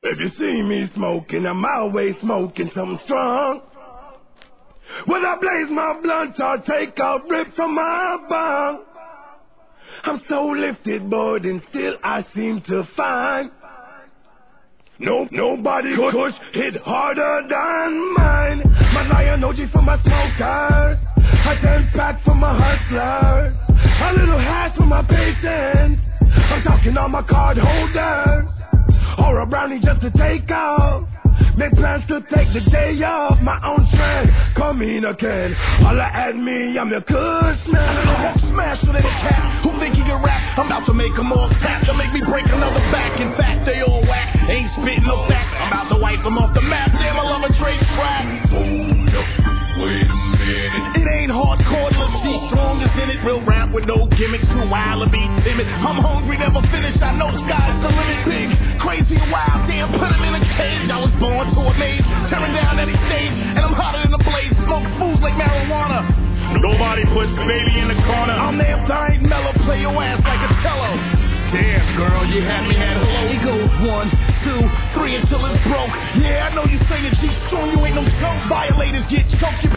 If you see me smoking, I'm always smoking something strong. When I blaze my blunt, I take out rips from my bong. I'm so lifted, boy, and still I seem to find nobody could hit harder than mine. My lion OG for my smokers, I turn back for my hustlers, a little hat for my patients. I'm talking on my card holders, or a brownie just to take off. Make plans to take the day off. My own strength, come in again. Holla at me, I'm your good man. I'm a Hulk smash with a cat who think he can rap. I'm about to make them all tap to make me break another back. In fact, they all whack, ain't spitting no facts. I'm about to wipe them off the map. Damn, I love a trade track. Hold up, wait a minute. It ain't hardcore, let's see strongest in it. Real rap with no gimmicks, too wild to be timid. I'm hungry, never finished. I know sky's the limit. Big, crazy, and wild. Damn, put him in a cage. I was born to a maze, tearing down any stage, and I'm hotter than a blaze. Smoke fools like marijuana. Nobody puts baby in the corner. I'm amped, I ain't mellow. Play your ass like a cello. Damn, girl, you had me at hello. It goes 1, 2, 3 until it's broke. Yeah, I know you say that G strong, you ain't no joke. Violators get choked.